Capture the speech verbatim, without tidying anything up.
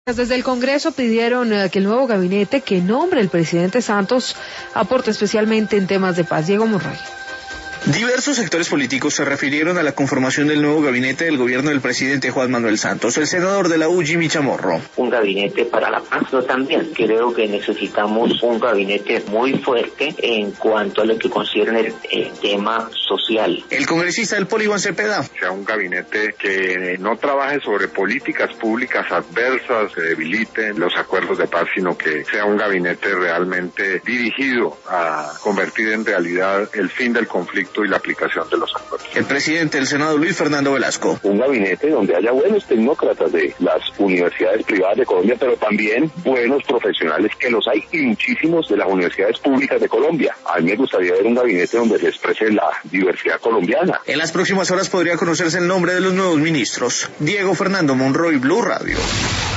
Desde el Congreso pidieron eh, que el nuevo gabinete que nombre el presidente Santos aporte especialmente en temas de paz. Diego Monroy. Diversos sectores políticos se refirieron a la conformación del nuevo gabinete del gobierno del presidente Juan Manuel Santos. El senador de la U, Jimmy Chamorro. Un gabinete para la paz. Yo también creo que necesitamos un gabinete muy fuerte en cuanto a lo que concierne el, el tema social. El congresista del Poli, Iván Cepeda. Sea un gabinete que no trabaje sobre políticas públicas adversas, que debiliten los acuerdos de paz, sino que sea un gabinete realmente dirigido a convertir en realidad el fin del conflicto y la aplicación de los acuerdos. El presidente del Senado, Luis Fernando Velasco. Un gabinete donde haya buenos tecnócratas de las universidades privadas de Colombia, pero también buenos profesionales, que los hay y muchísimos de las universidades públicas de Colombia. A mí me gustaría ver un gabinete donde se exprese la diversidad colombiana. En las próximas horas podría conocerse el nombre de los nuevos ministros. Diego Fernando Monroy, Blue Radio.